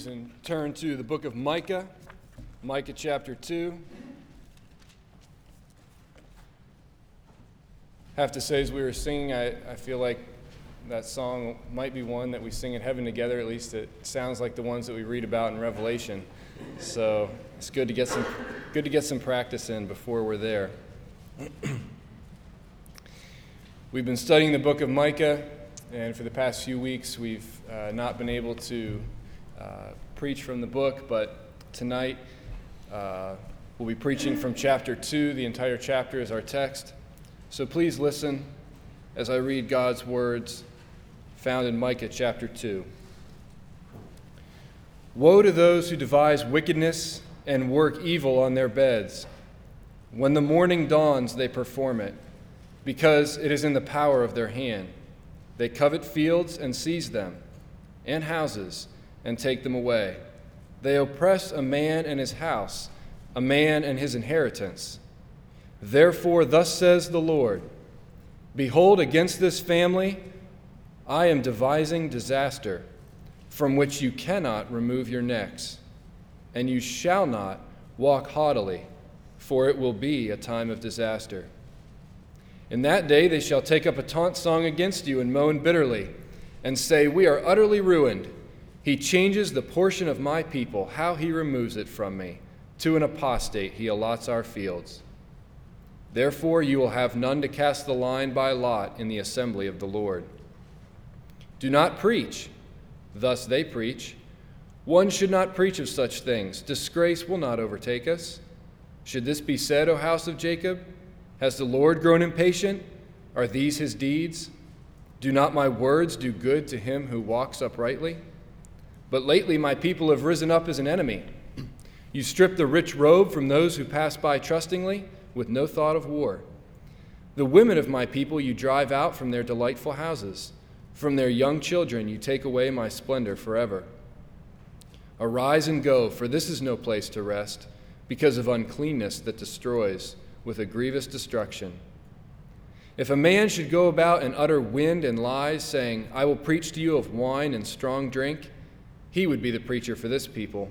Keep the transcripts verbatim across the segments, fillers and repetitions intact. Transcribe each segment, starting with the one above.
Bibles and turn to the book of Micah, Micah chapter two. I have to say, as we were singing, I, I feel like that song might be one that we sing in heaven together. At least it sounds like the ones that we read about in Revelation. So it's good to get some good to get some practice in before we're there. We've been studying the book of Micah, and for the past few weeks we've uh, not been able to uh, preach from the book, but tonight uh, we'll be preaching from chapter two. The entire chapter is our text. So please listen as I read God's words found in Micah chapter two. Woe to those who devise wickedness and work evil on their beds. When the morning dawns, they perform it, because it is in the power of their hand. They covet fields and seize them, and houses, and take them away. They oppress a man and his house, a man and his inheritance. Therefore, thus says the Lord, behold, against this family I am devising disaster, from which you cannot remove your necks, and you shall not walk haughtily, for it will be a time of disaster. In that day they shall take up a taunt song against you and moan bitterly, and say, we are utterly ruined. He changes the portion of my people, how he removes it from me. To an apostate he allots our fields. Therefore you will have none to cast the line by lot in the assembly of the Lord. Do not preach. Thus they preach. One should not preach of such things. Disgrace will not overtake us. Should this be said, O house of Jacob? Has the Lord grown impatient? Are these his deeds? Do not my words do good to him who walks uprightly? But lately my people have risen up as an enemy. You strip the rich robe from those who pass by trustingly, with no thought of war. The women of my people you drive out from their delightful houses. From their young children you take away my splendor forever. Arise and go, for this is no place to rest, because of uncleanness that destroys with a grievous destruction. If a man should go about and utter wind and lies, saying, I will preach to you of wine and strong drink, he would be the preacher for this people.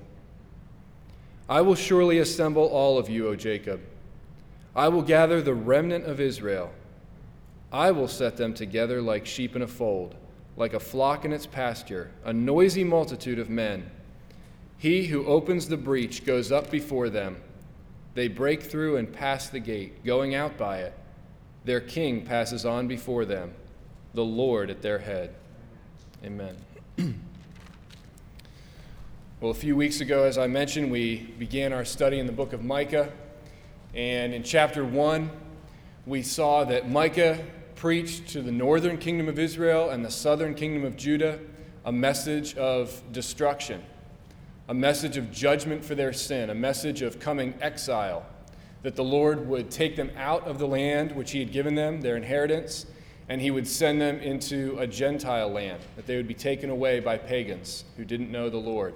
I will surely assemble all of you, O Jacob. I will gather the remnant of Israel. I will set them together like sheep in a fold, like a flock in its pasture, a noisy multitude of men. He who opens the breach goes up before them. They break through and pass the gate, going out by it. Their king passes on before them, the Lord at their head. Amen. Well, a few weeks ago, as I mentioned, we began our study in the book of Micah. And in chapter one, we saw that Micah preached to the northern kingdom of Israel and the southern kingdom of Judah a message of destruction, a message of judgment for their sin, a message of coming exile, that the Lord would take them out of the land which he had given them, their inheritance, and he would send them into a Gentile land, that they would be taken away by pagans who didn't know the Lord.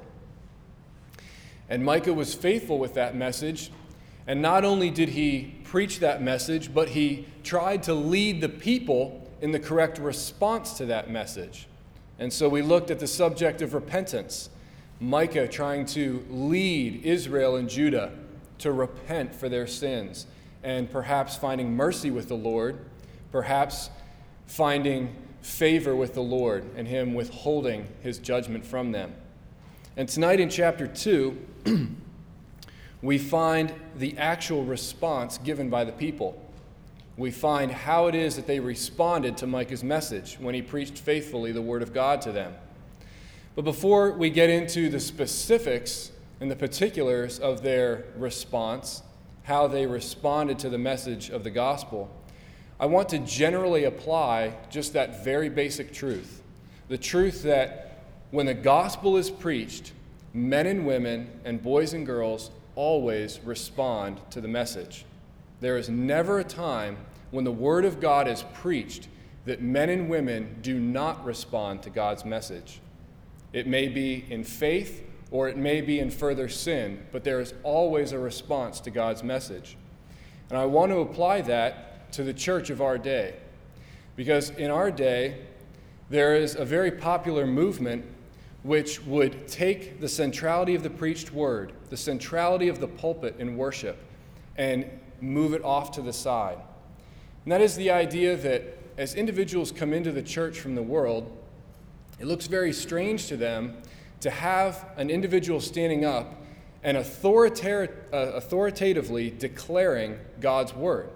And Micah was faithful with that message, and not only did he preach that message, but he tried to lead the people in the correct response to that message. And so we looked at the subject of repentance, Micah trying to lead Israel and Judah to repent for their sins, and perhaps finding mercy with the Lord, perhaps finding favor with the Lord and him withholding his judgment from them. And tonight in chapter two, we find the actual response given by the people. We find how it is that they responded to Micah's message when he preached faithfully the word of God to them. But before we get into the specifics and the particulars of their response, how they responded to the message of the gospel, I want to generally apply just that very basic truth. The truth that when the gospel is preached, men and women and boys and girls always respond to the message. There is never a time when the word of God is preached that men and women do not respond to God's message. It may be in faith or it may be in further sin, but there is always a response to God's message. And I want to apply that to the church of our day, because in our day, there is a very popular movement which would take the centrality of the preached word, the centrality of the pulpit in worship, and move it off to the side. And that is the idea that as individuals come into the church from the world, it looks very strange to them to have an individual standing up and authoritar- uh, authoritatively declaring God's word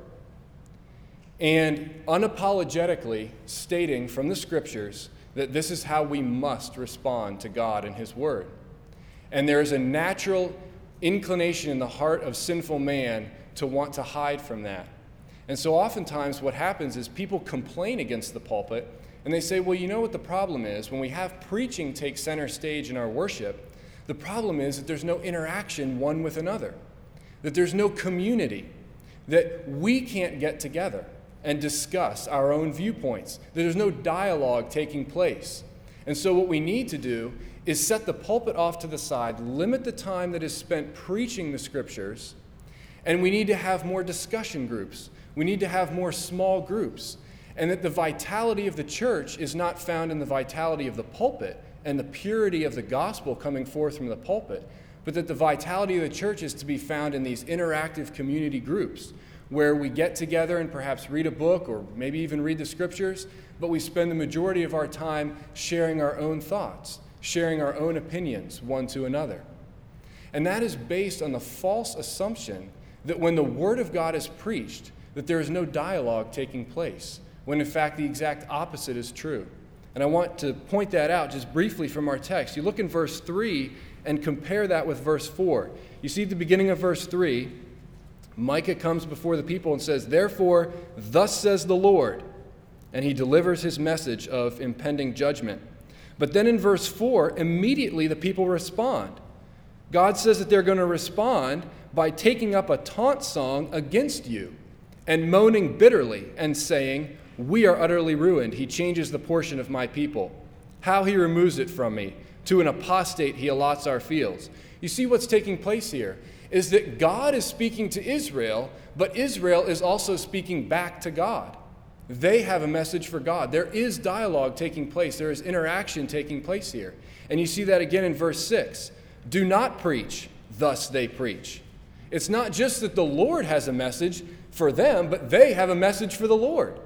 and unapologetically stating from the scriptures that this is how we must respond to God and his word. And there is a natural inclination in the heart of sinful man to want to hide from that. And so oftentimes what happens is people complain against the pulpit, and they say, well, you know what the problem is? When we have preaching take center stage in our worship, the problem is that there's no interaction one with another, that there's no community, that we can't get together and discuss our own viewpoints, that there's no dialogue taking place. And so what we need to do is set the pulpit off to the side, limit the time that is spent preaching the scriptures, and we need to have more discussion groups. We need to have more small groups. And that the vitality of the church is not found in the vitality of the pulpit and the purity of the gospel coming forth from the pulpit, but that the vitality of the church is to be found in these interactive community groups where we get together and perhaps read a book or maybe even read the scriptures, but we spend the majority of our time sharing our own thoughts, sharing our own opinions one to another. And that is based on the false assumption that when the word of God is preached, that there is no dialogue taking place, when in fact the exact opposite is true. And I want to point that out just briefly from our text. You look in verse three and compare that with verse four. You see at the beginning of verse three, Micah comes before the people and says, "Therefore, thus says the Lord," and he delivers his message of impending judgment. But then in verse four, immediately the people respond. God says that they're going to respond by taking up a taunt song against you and moaning bitterly and saying, "We are utterly ruined. He changes the portion of my people. How he removes it from me. To an apostate he allots our fields." You see what's taking place here is that God is speaking to Israel, but Israel is also speaking back to God. They have a message for God. There is dialogue taking place. There is interaction taking place here. And you see that again in verse six. "Do not preach, thus they preach." It's not just that the Lord has a message for them, but they have a message for the Lord.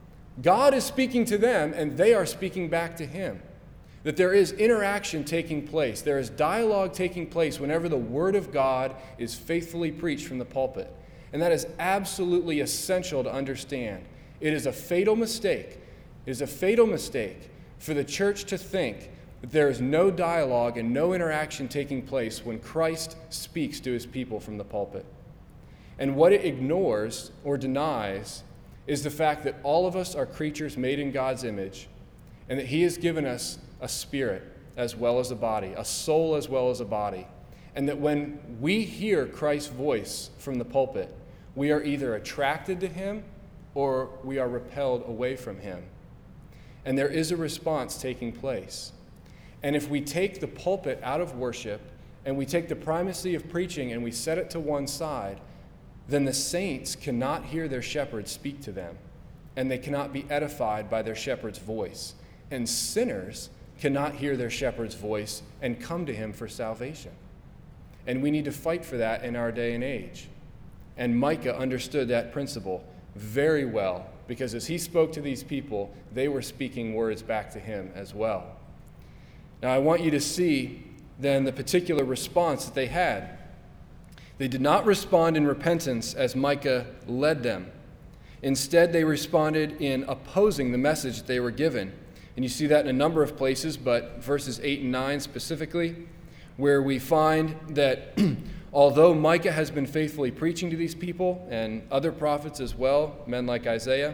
God is speaking to them, and they are speaking back to him. That there is interaction taking place. There is dialogue taking place whenever the word of God is faithfully preached from the pulpit. And that is absolutely essential to understand. It is a fatal mistake. It is a fatal mistake for the church to think that there is no dialogue and no interaction taking place when Christ speaks to his people from the pulpit. And what it ignores or denies is the fact that all of us are creatures made in God's image, and that he has given us a spirit as well as a body, a soul as well as a body, and that when we hear Christ's voice from the pulpit, we are either attracted to him or we are repelled away from him. And there is a response taking place. And if we take the pulpit out of worship and we take the primacy of preaching and we set it to one side, then the saints cannot hear their shepherd speak to them, and they cannot be edified by their shepherd's voice. And sinners cannot hear their shepherd's voice and come to him for salvation. And we need to fight for that in our day and age. And Micah understood that principle very well, because as he spoke to these people, they were speaking words back to him as well. Now I want you to see then the particular response that they had. They did not respond in repentance as Micah led them. Instead, they responded in opposing the message that they were given. And you see that in a number of places, but verses eight and nine specifically, where we find that although Micah has been faithfully preaching to these people, and other prophets as well, men like Isaiah,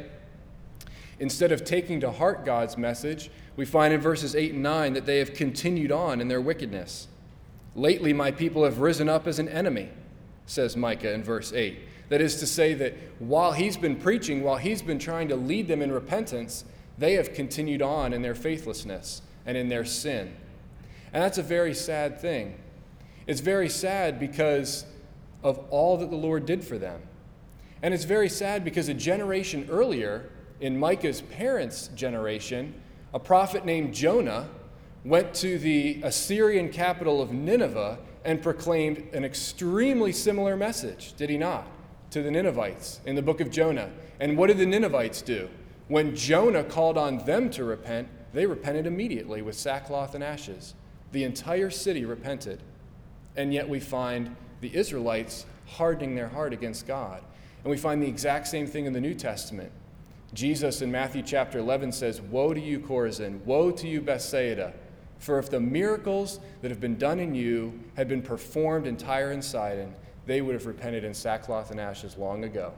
instead of taking to heart God's message, we find in verses eight and nine that they have continued on in their wickedness. "Lately my people have risen up as an enemy," says Micah in verse eight. That is to say that while he's been preaching, while he's been trying to lead them in repentance, they have continued on in their faithlessness and in their sin. And that's a very sad thing. It's very sad because of all that the Lord did for them. And it's very sad because a generation earlier, in Micah's parents' generation, a prophet named Jonah went to the Assyrian capital of Nineveh and proclaimed an extremely similar message, did he not, to the Ninevites in the book of Jonah. And what did the Ninevites do? When Jonah called on them to repent, they repented immediately with sackcloth and ashes. The entire city repented. And yet we find the Israelites hardening their heart against God. And we find the exact same thing in the New Testament. Jesus in Matthew chapter eleven says, "Woe to you, Chorazin! Woe to you, Bethsaida! For if the miracles that have been done in you had been performed in Tyre and Sidon, they would have repented in sackcloth and ashes long ago."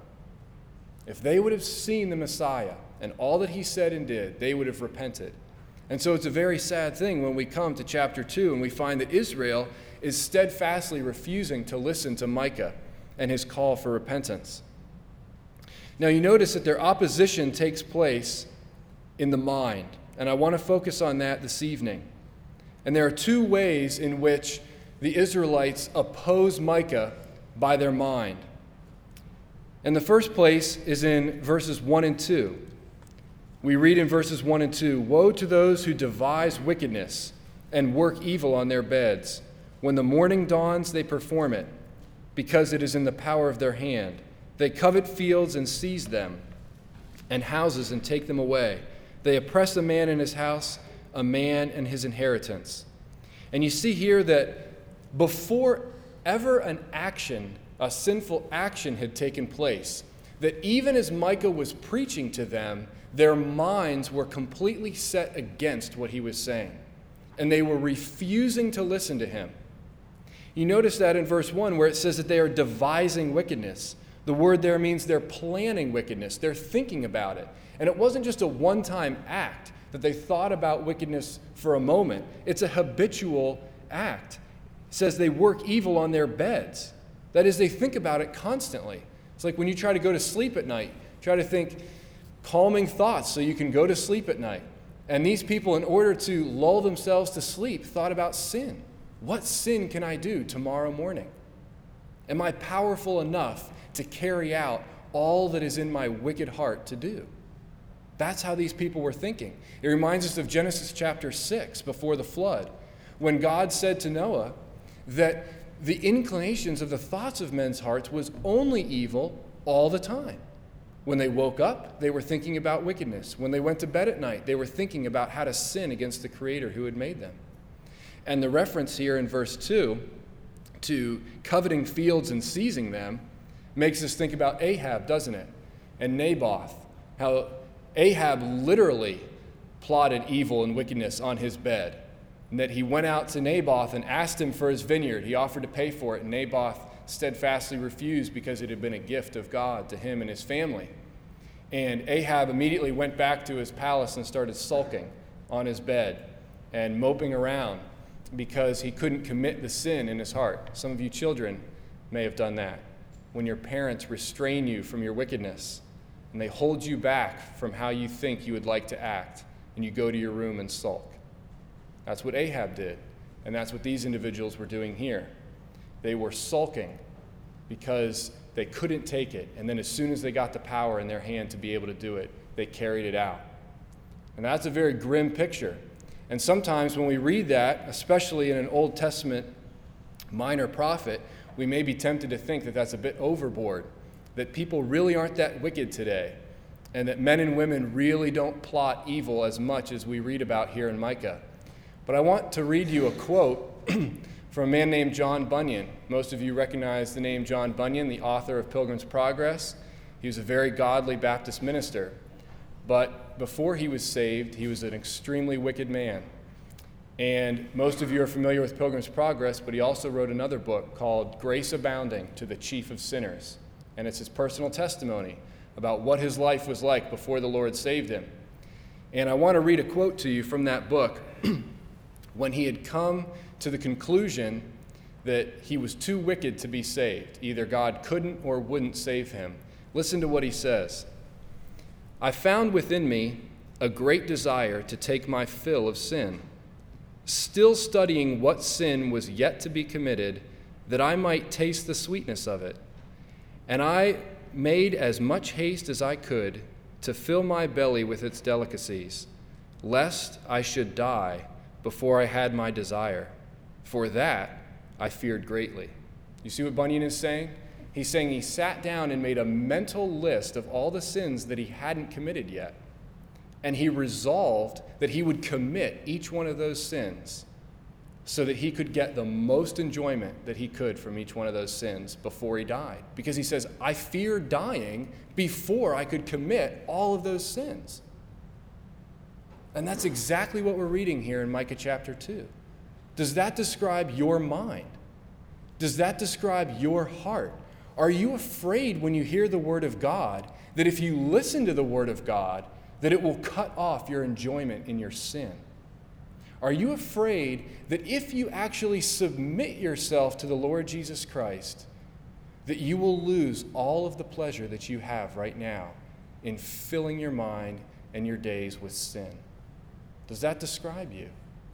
If they would have seen the Messiah and all that he said and did, they would have repented. And so it's a very sad thing when we come to chapter two and we find that Israel is steadfastly refusing to listen to Micah and his call for repentance. Now you notice that their opposition takes place in the mind, and I want to focus on that this evening. And there are two ways in which the Israelites oppose Micah by their mind. And the first place is in verses one and two. We read in verses one and two, "Woe to those who devise wickedness and work evil on their beds. When the morning dawns, they perform it, because it is in the power of their hand. They covet fields and seize them, and houses and take them away. They oppress a man in his house, a man and his inheritance." And you see here that before ever an action, a sinful action had taken place, that even as Micah was preaching to them, their minds were completely set against what he was saying, and they were refusing to listen to him. You notice that in verse one where it says that they are devising wickedness. The word there means they're planning wickedness. They're thinking about it. And it wasn't just a one-time act that they thought about wickedness for a moment. It's a habitual act. It says they work evil on their beds. That is, they think about it constantly. It's like when you try to go to sleep at night, try to think calming thoughts so you can go to sleep at night. And these people, in order to lull themselves to sleep, thought about sin. What sin can I do tomorrow morning? Am I powerful enough to carry out all that is in my wicked heart to do? That's how these people were thinking. It reminds us of Genesis chapter six, before the flood, when God said to Noah that the inclinations of the thoughts of men's hearts was only evil all the time. When they woke up, they were thinking about wickedness. When they went to bed at night, they were thinking about how to sin against the Creator who had made them. And the reference here in verse two to coveting fields and seizing them makes us think about Ahab, doesn't it? And Naboth, how Ahab literally plotted evil and wickedness on his bed, and that he went out to Naboth and asked him for his vineyard. He offered to pay for it, and Naboth steadfastly refused because it had been a gift of God to him and his family. And Ahab immediately went back to his palace and started sulking on his bed and moping around because he couldn't commit the sin in his heart. Some of you children may have done that. When your parents restrain you from your wickedness and they hold you back from how you think you would like to act, and you go to your room and sulk. That's what Ahab did, and that's what these individuals were doing here. They were sulking because they couldn't take it, and then as soon as they got the power in their hand to be able to do it, they carried it out. And that's a very grim picture. And sometimes when we read that, especially in an Old Testament minor prophet, we may be tempted to think that that's a bit overboard, that people really aren't that wicked today, and that men and women really don't plot evil as much as we read about here in Micah. But I want to read you a quote from a man named John Bunyan. Most of you recognize the name John Bunyan, the author of Pilgrim's Progress. He was a very godly Baptist minister. But before he was saved, he was an extremely wicked man. And most of you are familiar with Pilgrim's Progress, but he also wrote another book called Grace Abounding to the Chief of Sinners. And it's his personal testimony about what his life was like before the Lord saved him. And I want to read a quote to you from that book. When he had come to the conclusion that he was too wicked to be saved, either God couldn't or wouldn't save him, listen to what he says. "I found within me a great desire to take my fill of sin, still studying what sin was yet to be committed, that I might taste the sweetness of it. And I made as much haste as I could to fill my belly with its delicacies, lest I should die before I had my desire. For that I feared greatly. You see what Bunyan is saying? He's saying he sat down and made a mental list of all the sins that he hadn't committed yet. And he resolved that he would commit each one of those sins so that he could get the most enjoyment that he could from each one of those sins before he died. Because he says, I feared dying before I could commit all of those sins. And that's exactly what we're reading here in Micah chapter two. Does that describe your mind? Does that describe your heart? Are you afraid when you hear the word of God that if you listen to the word of God, that it will cut off your enjoyment in your sin? Are you afraid that if you actually submit yourself to the Lord Jesus Christ, that you will lose all of the pleasure that you have right now in filling your mind and your days with sin? Does that describe you?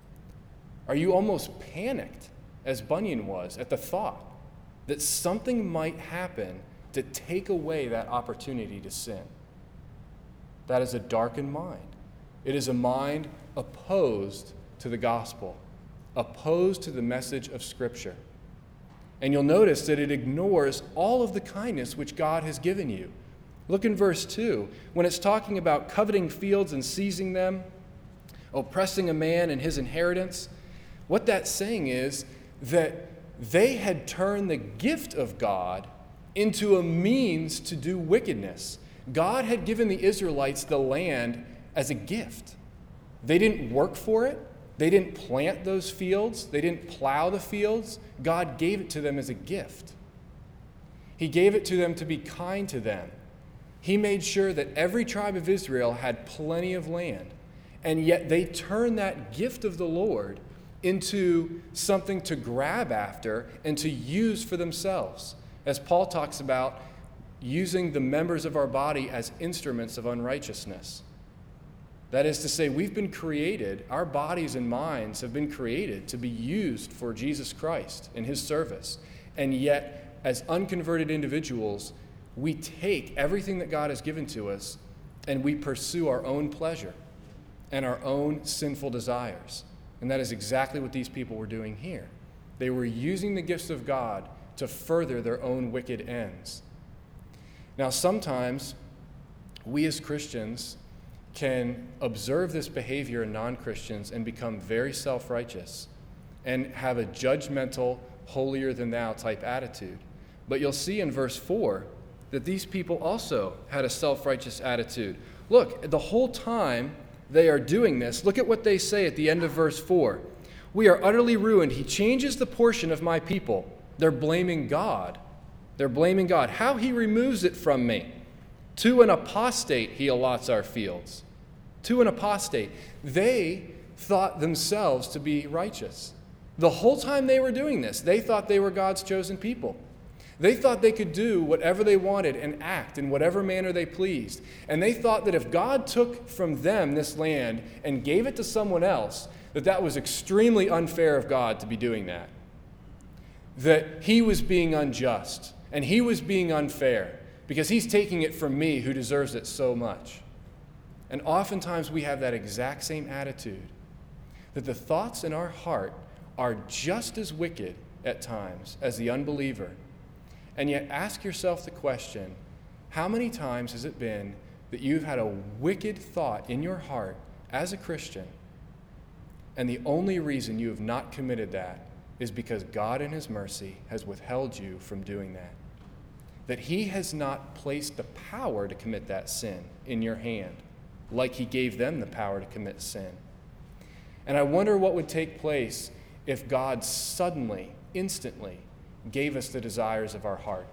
Are you almost panicked, as Bunyan was, at the thought that something might happen to take away that opportunity to sin? That is a darkened mind. It is a mind opposed to the gospel, opposed to the message of Scripture. And you'll notice that it ignores all of the kindness which God has given you. Look in verse two. When it's talking about coveting fields and seizing them, oppressing a man and his inheritance, what that's saying is that they had turned the gift of God into a means to do wickedness. God had given the Israelites the land as a gift. They didn't work for it. They didn't plant those fields. They didn't plow the fields. God gave it to them as a gift. He gave it to them to be kind to them. He made sure that every tribe of Israel had plenty of land. And yet they turned that gift of the Lord into something to grab after and to use for themselves. As Paul talks about using the members of our body as instruments of unrighteousness. That is to say, we've been created, our bodies and minds have been created to be used for Jesus Christ in his service. And yet, as unconverted individuals, we take everything that God has given to us and we pursue our own pleasure and our own sinful desires. And that is exactly what these people were doing here. They were using the gifts of God to further their own wicked ends. Now, sometimes we as Christians can observe this behavior in non-Christians and become very self-righteous and have a judgmental, holier-than-thou type attitude. But you'll see in verse four that these people also had a self-righteous attitude. Look, the whole time they are doing this, look at what they say at the end of verse four. We are utterly ruined. He changes the portion of my people. They're blaming God. They're blaming God. How he removes it from me. To an apostate he allots our fields. To an apostate. They thought themselves to be righteous. The whole time they were doing this, they thought they were God's chosen people. They thought they could do whatever they wanted and act in whatever manner they pleased. And they thought that if God took from them this land and gave it to someone else, that that was extremely unfair of God to be doing that. That he was being unjust and he was being unfair because he's taking it from me who deserves it so much. And oftentimes we have that exact same attitude, that the thoughts in our heart are just as wicked at times as the unbeliever. And yet ask yourself the question, how many times has it been that you've had a wicked thought in your heart as a Christian, and the only reason you have not committed that is because God in his mercy has withheld you from doing that? That he has not placed the power to commit that sin in your hand, like he gave them the power to commit sin. And I wonder what would take place if God suddenly, instantly, gave us the desires of our heart.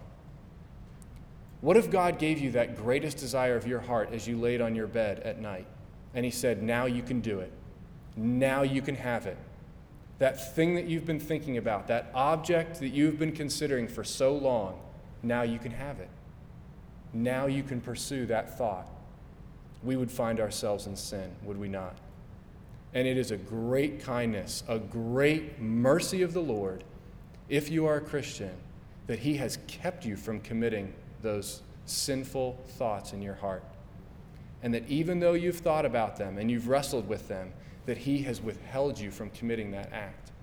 What if God gave you that greatest desire of your heart as you laid on your bed at night, and he said, now you can do it. Now you can have it. That thing that you've been thinking about, that object that you've been considering for so long, now you can have it. Now you can pursue that thought. We would find ourselves in sin, would we not? And it is a great kindness, a great mercy of the Lord, if you are a Christian, that he has kept you from committing those sinful thoughts in your heart. And that even though you've thought about them and you've wrestled with them, that he has withheld you from committing that act.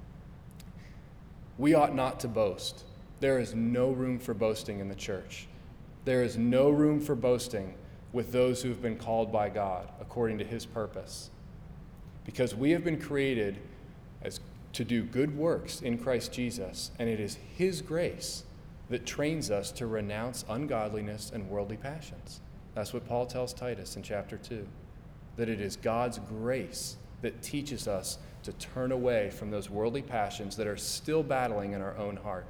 We ought not to boast. There is no room for boasting in the church. There is no room for boasting with those who have been called by God according to his purpose. Because we have been created as to do good works in Christ Jesus, and it is his grace that trains us to renounce ungodliness and worldly passions. That's what Paul tells Titus in chapter two, that it is God's grace that teaches us to turn away from those worldly passions that are still battling in our own heart.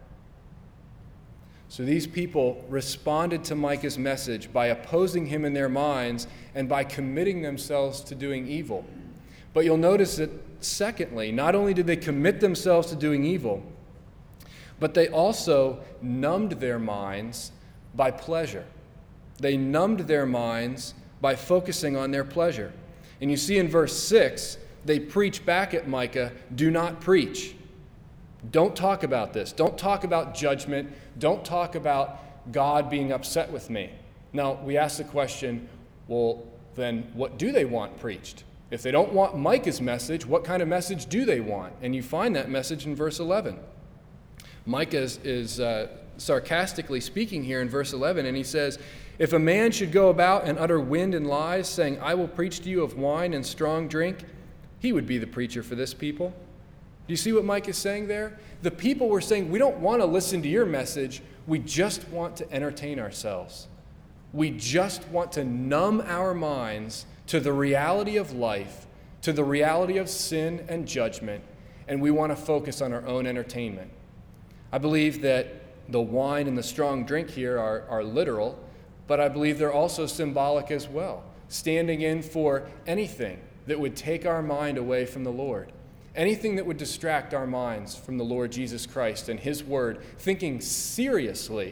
So these people responded to Micah's message by opposing him in their minds and by committing themselves to doing evil. But you'll notice that, secondly, not only did they commit themselves to doing evil, but they also numbed their minds by pleasure. They numbed their minds by focusing on their pleasure. And you see in verse six, they preach back at Micah, do not preach. Don't talk about this. Don't talk about judgment. Don't talk about God being upset with me. Now, we ask the question, well, then what do they want preached? If they don't want Micah's message, what kind of message do they want? And you find that message in verse eleven. Micah is, is uh, sarcastically speaking here in verse eleven, and he says, if a man should go about and utter wind and lies, saying, I will preach to you of wine and strong drink, he would be the preacher for this people. Do you see what Micah is saying there? The people were saying, we don't want to listen to your message. We just want to entertain ourselves. We just want to numb our minds to the reality of life, to the reality of sin and judgment, and we want to focus on our own entertainment. I believe that the wine and the strong drink here are, are literal, but I believe they're also symbolic as well, standing in for anything that would take our mind away from the Lord. Anything that would distract our minds from the Lord Jesus Christ and his word, thinking seriously,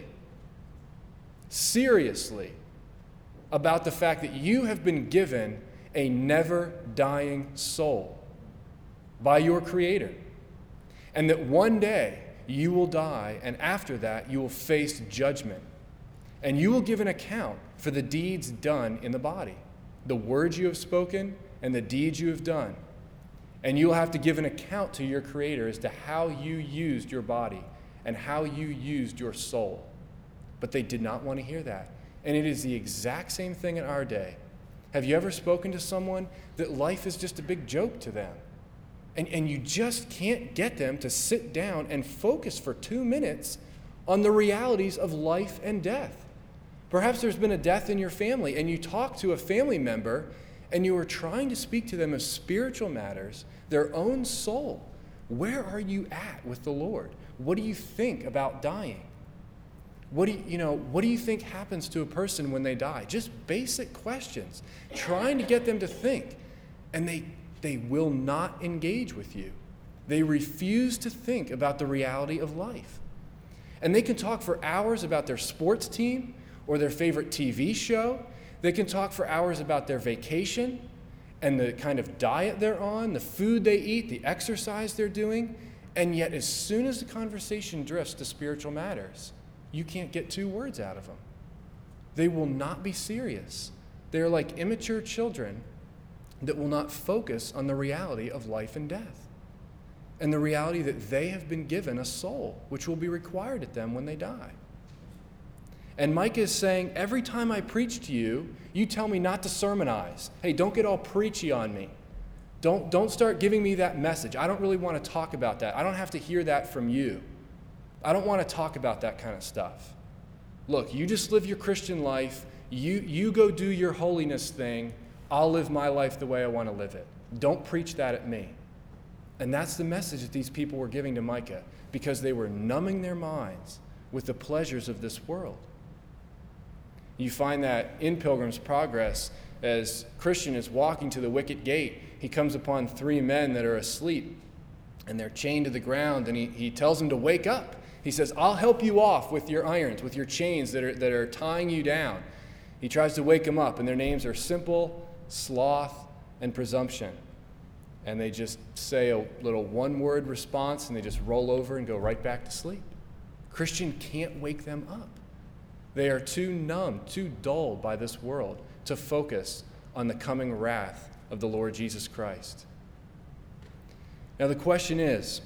seriously about the fact that you have been given a never-dying soul by your Creator, and that one day you will die, and after that you will face judgment, and you will give an account for the deeds done in the body, the words you have spoken and the deeds you have done. And you'll have to give an account to your Creator as to how you used your body and how you used your soul. But they did not want to hear that. And it is the exact same thing in our day. Have you ever spoken to someone that life is just a big joke to them? And, and you just can't get them to sit down and focus for two minutes on the realities of life and death. Perhaps there's been a death in your family, and you talk to a family member and you are trying to speak to them of spiritual matters, their own soul. Where are you at with the Lord? What do you think about dying? What do you, you know, what do you think happens to a person when they die? Just basic questions, trying to get them to think. And they, they will not engage with you. They refuse to think about the reality of life. And they can talk for hours about their sports team or their favorite T V show. They can talk for hours about their vacation and the kind of diet they're on, the food they eat, the exercise they're doing. And yet, as soon as the conversation drifts to spiritual matters, you can't get two words out of them. They will not be serious. They're like immature children that will not focus on the reality of life and death and the reality that they have been given a soul, which will be required at them when they die. And Micah is saying, every time I preach to you, you tell me not to sermonize. Hey, don't get all preachy on me. Don't, don't start giving me that message. I don't really want to talk about that. I don't have to hear that from you. I don't want to talk about that kind of stuff. Look, you just live your Christian life. You, you go do your holiness thing. I'll live my life the way I want to live it. Don't preach that at me. And that's the message that these people were giving to Micah, because they were numbing their minds with the pleasures of this world. You find that in Pilgrim's Progress, as Christian is walking to the wicket gate, he comes upon three men that are asleep, and they're chained to the ground, and he, he tells them to wake up. He says, I'll help you off with your irons, with your chains that are, that are tying you down. He tries to wake them up, and their names are Simple, Sloth, and Presumption. And they just say a little one-word response, and they just roll over and go right back to sleep. Christian can't wake them up. They are too numb, too dulled by this world to focus on the coming wrath of the Lord Jesus Christ. Now the question is,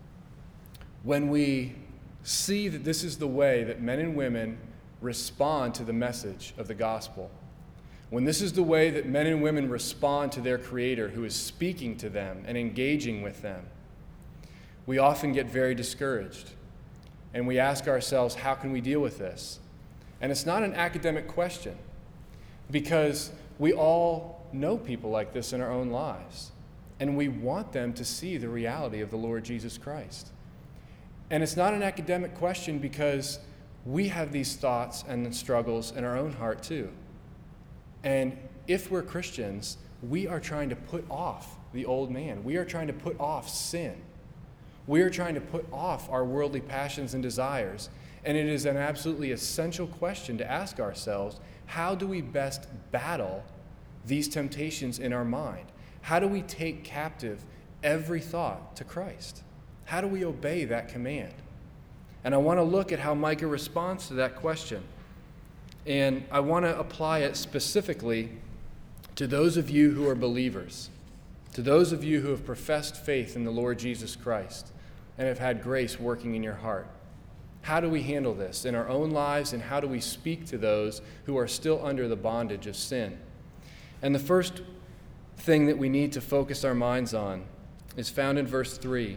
when we see that this is the way that men and women respond to the message of the gospel, when this is the way that men and women respond to their Creator who is speaking to them and engaging with them, we often get very discouraged. And we ask ourselves, how can we deal with this? And it's not an academic question, because we all know people like this in our own lives. And we want them to see the reality of the Lord Jesus Christ. And it's not an academic question because we have these thoughts and struggles in our own heart too. And if we're Christians, we are trying to put off the old man. We are trying to put off sin. We are trying to put off our worldly passions and desires. And it is an absolutely essential question to ask ourselves, how do we best battle these temptations in our mind? How do we take captive every thought to Christ? How do we obey that command? And I want to look at how Micah responds to that question. And I want to apply it specifically to those of you who are believers, to those of you who have professed faith in the Lord Jesus Christ and have had grace working in your heart. How do we handle this in our own lives, and how do we speak to those who are still under the bondage of sin? And the first thing that we need to focus our minds on is found in verse three,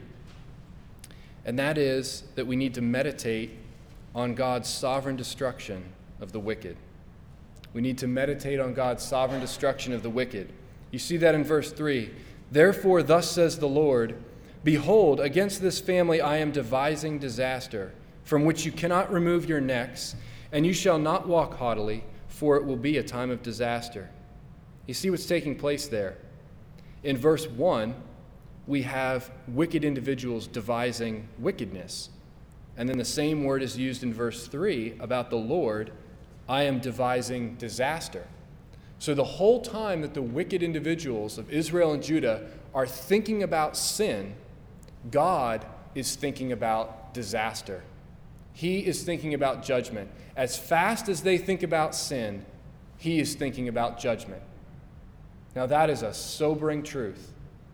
and that is that we need to meditate on God's sovereign destruction of the wicked. We need to meditate on God's sovereign destruction of the wicked. You see that in verse three. Therefore, thus says the Lord, behold, against this family I am devising disaster, from which you cannot remove your necks, and you shall not walk haughtily, for it will be a time of disaster. You see what's taking place there. In verse one, we have wicked individuals devising wickedness. And then the same word is used in verse three about the Lord, I am devising disaster. So the whole time that the wicked individuals of Israel and Judah are thinking about sin, God is thinking about disaster. He is thinking about judgment. As fast as they think about sin, He is thinking about judgment. Now that is a sobering truth,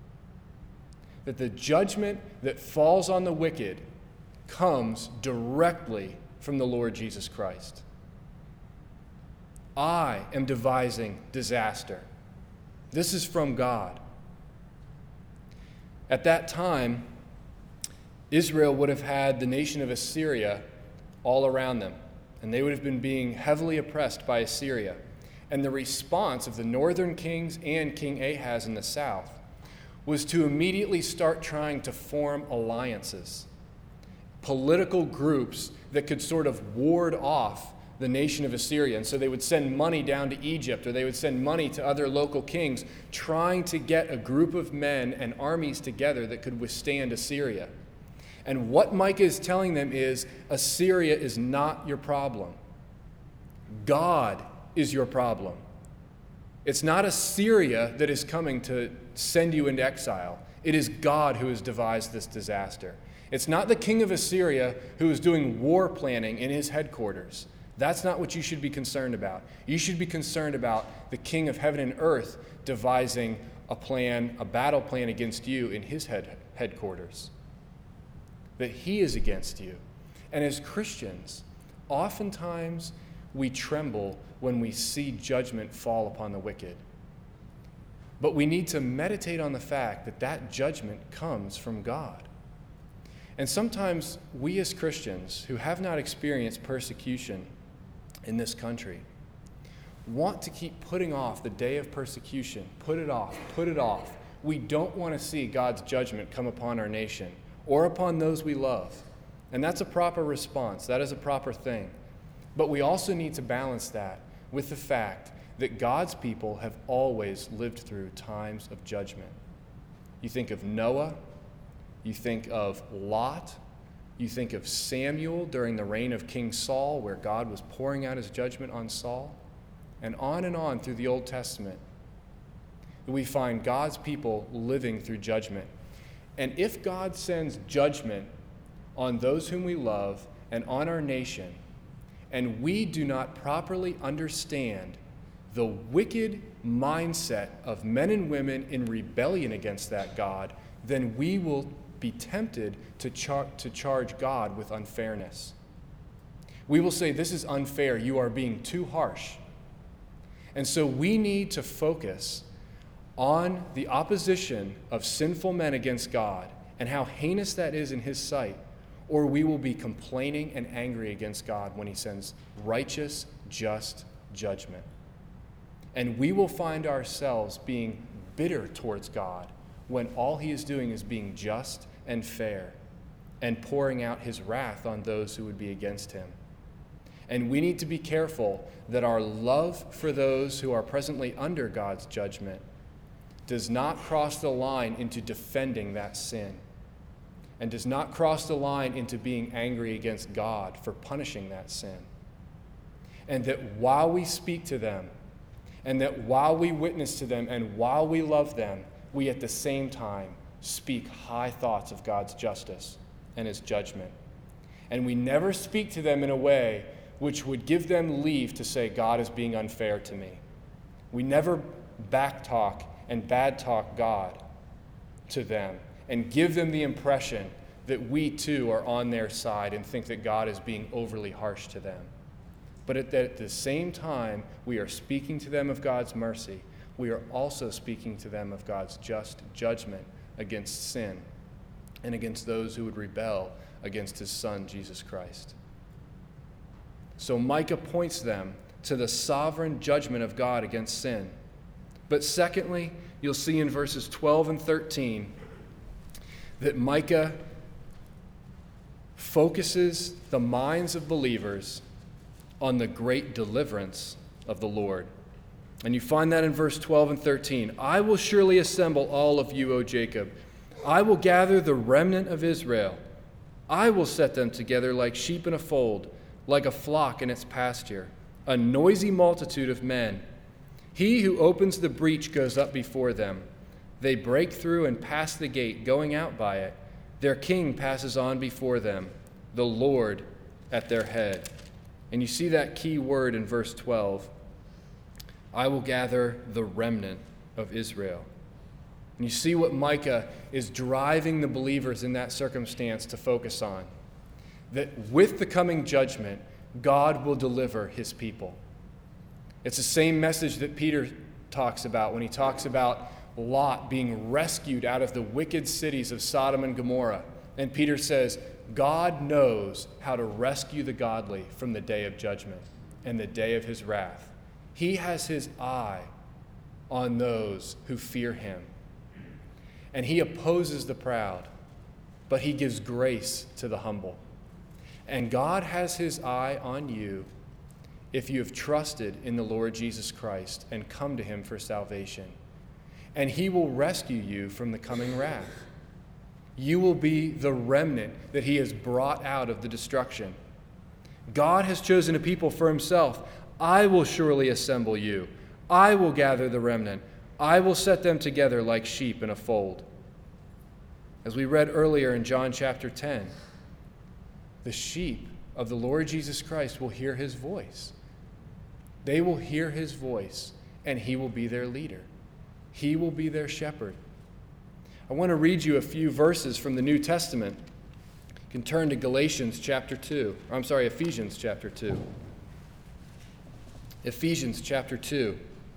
that the judgment that falls on the wicked comes directly from the Lord Jesus Christ. I am devising disaster. This is from God. At that time, Israel would have had the nation of Assyria all around them, and they would have been being heavily oppressed by Assyria. And the response of the northern kings and King Ahaz in the south was to immediately start trying to form alliances, political groups that could sort of ward off the nation of Assyria. And so they would send money down to Egypt, or they would send money to other local kings, trying to get a group of men and armies together that could withstand Assyria. And what Micah is telling them is, Assyria is not your problem. God is your problem. It's not Assyria that is coming to send you into exile. It is God who has devised this disaster. It's not the king of Assyria who is doing war planning in his headquarters. That's not what you should be concerned about. You should be concerned about the king of heaven and earth devising a plan, a battle plan against you in his head, headquarters. That he is against you. And as Christians, oftentimes we tremble when we see judgment fall upon the wicked. But we need to meditate on the fact that that judgment comes from God. And sometimes we as Christians who have not experienced persecution in this country want to keep putting off the day of persecution. Put it off, put it off. We don't want to see God's judgment come upon our nation or upon those we love. And that's a proper response. That is a proper thing. But we also need to balance that with the fact that God's people have always lived through times of judgment. You think of Noah, you think of Lot, you think of Samuel during the reign of King Saul, where God was pouring out his judgment on Saul, and on and on through the Old Testament. We find God's people living through judgment. And if God sends judgment on those whom we love and on our nation, and we do not properly understand the wicked mindset of men and women in rebellion against that God, then we will be tempted to, char- to charge God with unfairness. We will say, this is unfair, you are being too harsh. And so we need to focus on the opposition of sinful men against God and how heinous that is in his sight, or we will be complaining and angry against God when he sends righteous, just judgment. And we will find ourselves being bitter towards God when all he is doing is being just and fair and pouring out his wrath on those who would be against him. And we need to be careful that our love for those who are presently under God's judgment does not cross the line into defending that sin, and does not cross the line into being angry against God for punishing that sin. And that while we speak to them, and that while we witness to them, and while we love them, we at the same time speak high thoughts of God's justice and his judgment. And we never speak to them in a way which would give them leave to say, God is being unfair to me. We never backtalk and bad talk God to them and give them the impression that we too are on their side and think that God is being overly harsh to them. But at the, at the same time, we are speaking to them of God's mercy. We are also speaking to them of God's just judgment against sin and against those who would rebel against his Son, Jesus Christ. So Micah points them to the sovereign judgment of God against sin. But secondly, you'll see in verses twelve and thirteen that Micah focuses the minds of believers on the great deliverance of the Lord. And you find that in verse twelve and thirteen. I will surely assemble all of you, O Jacob. I will gather the remnant of Israel. I will set them together like sheep in a fold, like a flock in its pasture, a noisy multitude of men. He who opens the breach goes up before them. They break through and pass the gate, going out by it. Their king passes on before them, the Lord at their head. And you see that key word in verse twelve. I will gather the remnant of Israel. And you see what Micah is driving the believers in that circumstance to focus on. That with the coming judgment, God will deliver his people. It's the same message that Peter talks about when he talks about Lot being rescued out of the wicked cities of Sodom and Gomorrah. And Peter says, God knows how to rescue the godly from the day of judgment and the day of his wrath. He has his eye on those who fear him. And he opposes the proud, but he gives grace to the humble. And God has his eye on you if you have trusted in the Lord Jesus Christ and come to him for salvation. And he will rescue you from the coming wrath. You will be the remnant that he has brought out of the destruction. God has chosen a people for himself. I will surely assemble you. I will gather the remnant. I will set them together like sheep in a fold. As we read earlier in John chapter ten, the sheep of the Lord Jesus Christ will hear his voice. They will hear his voice, and he will be their leader. He will be their shepherd. I want to read you a few verses from the New Testament. You can turn to Galatians chapter two. Or I'm sorry, Ephesians chapter two. Ephesians chapter two.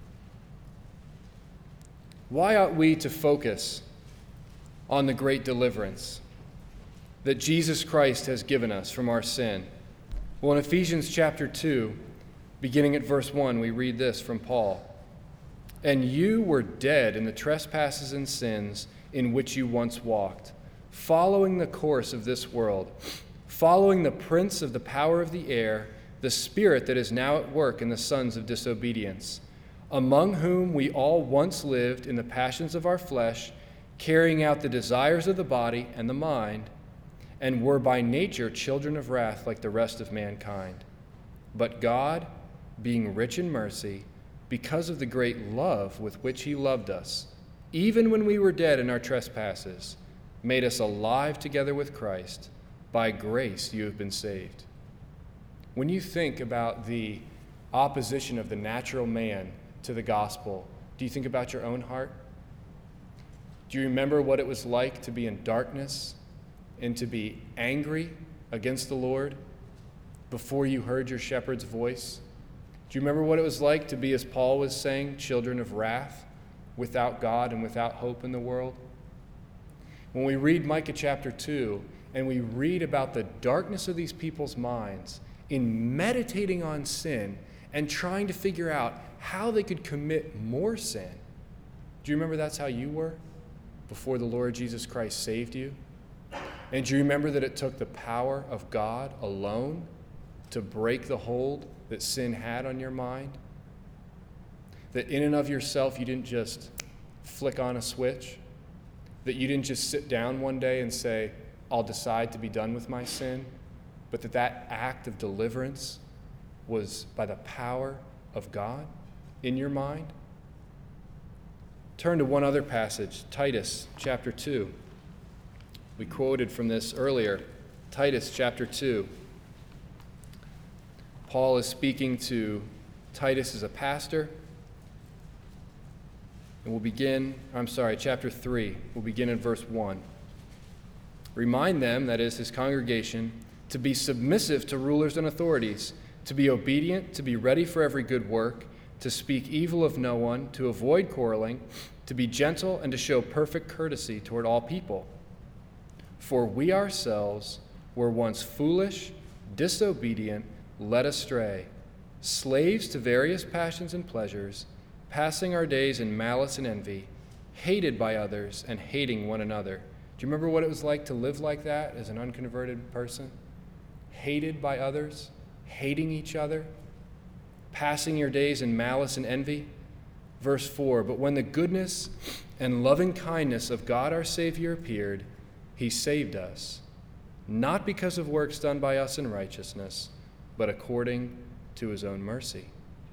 Why ought we to focus on the great deliverance that Jesus Christ has given us from our sin? Well, in Ephesians chapter two, beginning at verse one, we read this from Paul. And you were dead in the trespasses and sins in which you once walked, following the course of this world, following the prince of the power of the air, the spirit that is now at work in the sons of disobedience, among whom we all once lived in the passions of our flesh, carrying out the desires of the body and the mind, and were by nature children of wrath like the rest of mankind. But God, being rich in mercy, because of the great love with which he loved us, even when we were dead in our trespasses, made us alive together with Christ. By grace you have been saved. When you think about the opposition of the natural man to the gospel, do you think about your own heart? Do Do you remember what it was like to be in darkness and to be angry against the Lord before you heard your shepherd's voice? Do you remember what it was like to be, as Paul was saying, children of wrath, without God and without hope in the world? When we read Micah chapter two and we read about the darkness of these people's minds in meditating on sin and trying to figure out how they could commit more sin, do you remember that's how you were before the Lord Jesus Christ saved you? And do you remember that it took the power of God alone to break the hold that sin had on your mind? That in and of yourself you didn't just flick on a switch? That you didn't just sit down one day and say, I'll decide to be done with my sin? But that that act of deliverance was by the power of God in your mind? Turn to one other passage, Titus chapter two. We quoted from this earlier, Titus chapter two. Paul is speaking to Titus as a pastor. And we'll begin, I'm sorry, chapter three. We'll begin in verse one. Remind them, that is his congregation, to be submissive to rulers and authorities, to be obedient, to be ready for every good work, to speak evil of no one, to avoid quarreling, to be gentle, and to show perfect courtesy toward all people. For we ourselves were once foolish, disobedient, led astray, slaves to various passions and pleasures, passing our days in malice and envy, hated by others and hating one another. Do you remember what it was like to live like that as an unconverted person? Hated by others, hating each other, passing your days in malice and envy. Verse four, but when the goodness and loving kindness of God our Savior appeared, he saved us, not because of works done by us in righteousness, but according to his own mercy.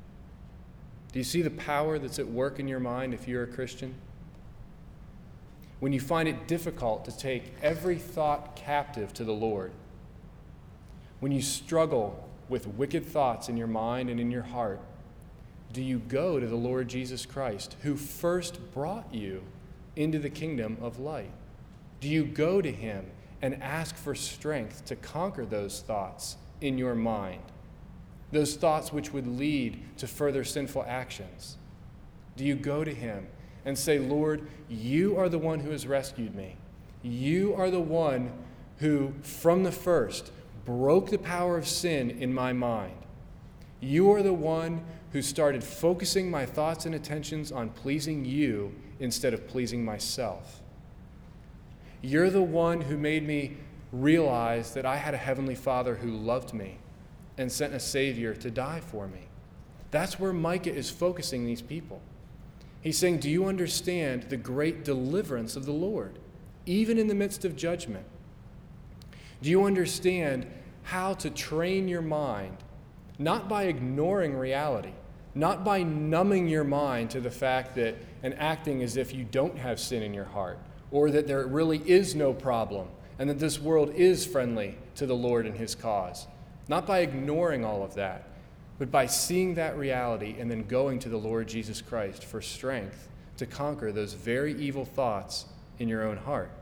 Do you see the power that's at work in your mind if you're a Christian? When you find it difficult to take every thought captive to the Lord, when you struggle with wicked thoughts in your mind and in your heart, do you go to the Lord Jesus Christ, who first brought you into the kingdom of light? Do you go to him and ask for strength to conquer those thoughts in your mind, those thoughts which would lead to further sinful actions? Do you go to him and say, Lord, you are the one who has rescued me. You are the one who, from the first, broke the power of sin in my mind. You are the one who started focusing my thoughts and attentions on pleasing you instead of pleasing myself. You're the one who made me realize that I had a heavenly Father who loved me and sent a Savior to die for me. That's where Micah is focusing these people. He's saying, do you understand the great deliverance of the Lord, even in the midst of judgment? Do you understand how to train your mind, not by ignoring reality, not by numbing your mind to the fact that and acting as if you don't have sin in your heart, or that there really is no problem, and that this world is friendly to the Lord and his cause? Not by ignoring all of that, but by seeing that reality and then going to the Lord Jesus Christ for strength to conquer those very evil thoughts in your own heart.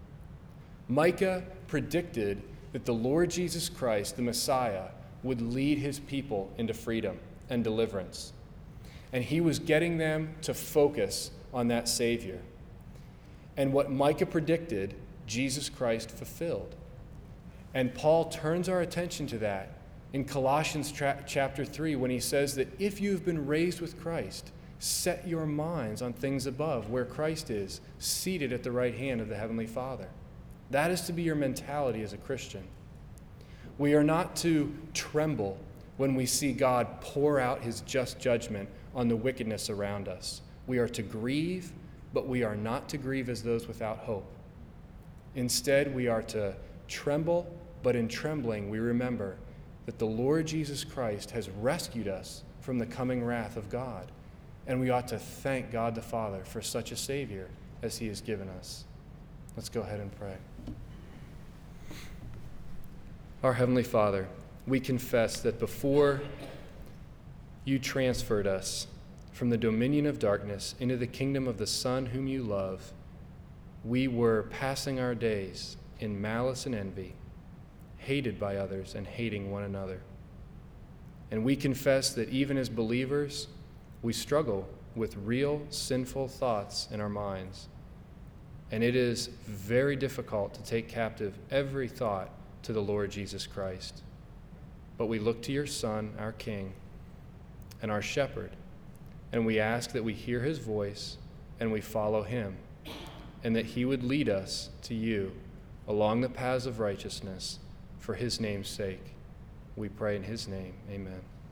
Micah predicted that the Lord Jesus Christ, the Messiah, would lead his people into freedom and deliverance. And he was getting them to focus on that Savior. And what Micah predicted, Jesus Christ fulfilled. And Paul turns our attention to that in Colossians tra- chapter three when he says that if you've been raised with Christ, set your minds on things above, where Christ is, seated at the right hand of the Heavenly Father. That is to be your mentality as a Christian. We are not to tremble when we see God pour out his just judgment on the wickedness around us. We are to grieve, but we are not to grieve as those without hope. Instead, we are to tremble, but in trembling we remember that the Lord Jesus Christ has rescued us from the coming wrath of God, and we ought to thank God the Father for such a Savior as he has given us. Let's go ahead and pray. Our Heavenly Father, we confess that before you transferred us from the dominion of darkness into the kingdom of the Son whom you love, we were passing our days in malice and envy, hated by others and hating one another. And we confess that even as believers, we struggle with real sinful thoughts in our minds. And it is very difficult to take captive every thought to the Lord Jesus Christ. But we look to your Son, our King, and our Shepherd, and we ask that we hear his voice and we follow him, and that he would lead us to you along the paths of righteousness for his name's sake. We pray in his name. Amen.